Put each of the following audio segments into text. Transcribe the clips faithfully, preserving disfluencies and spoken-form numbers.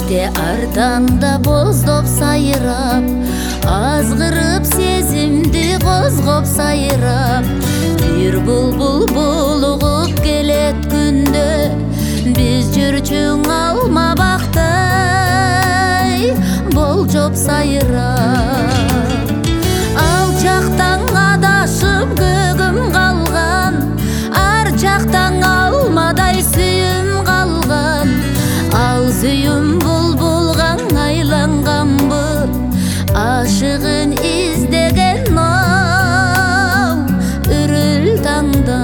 кечте артаңда боздоп сайрап, азгырып сезимди козгоп сайрап, бир булбул булугуп келет күндө, биз жүрчүң алма бактай болжоп сайрап. Ал жактан адашып көгүм калган, ар жактан алмадай сүйүм калган. Ал сүйүм булбулга айланганбы, ашыгын издеген ау үрүл таңда.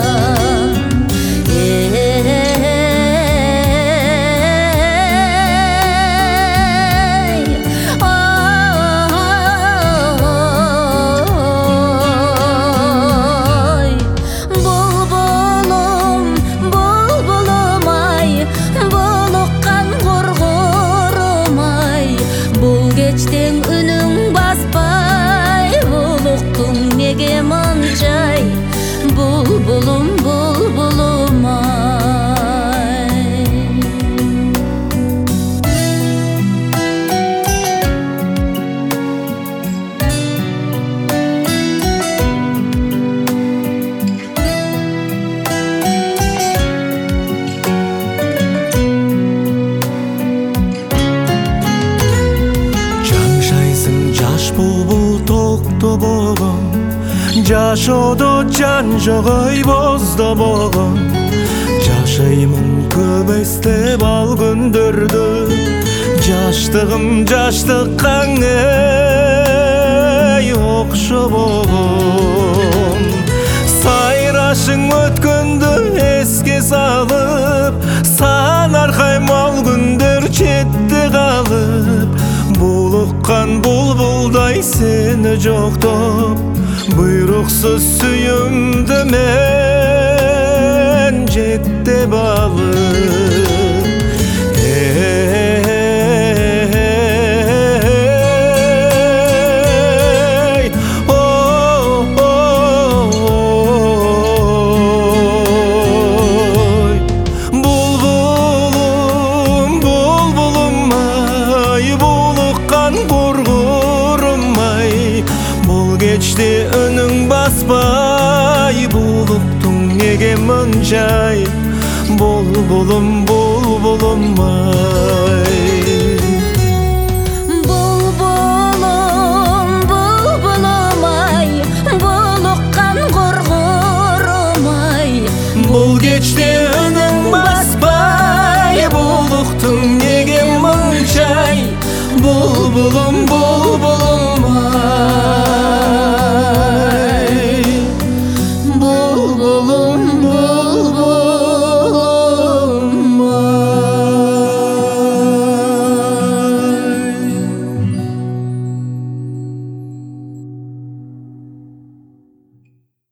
Кечтен үнүң баспай, булуктуң неге мынчай, булбулум булбулум ай. Bulbul tokto boğum, жашоодо жан жок ой бозда болгон. Жашаймын көп эстеп ал күндөрдү, жаштыгым жаштыкка эй окшобогон. Сайрашың өткөндү эске салып, санаркайм ал күндөр четте калып. Булуккан булбулдай сени жоктоп, буйруксуз сүйүмдү мен жеттеп алып. Эй, ой, булбулум, булбулум ай, булуккан кургурум ай. Бул кечте үнүң баспай, булуктуң неге мынчай, булбулум булбулум ай. Булбулум булбулум ай, булуккан кургурум ай. Бул кечте үнүң баспай, булуктуң неге мынчай, булбулум булбулум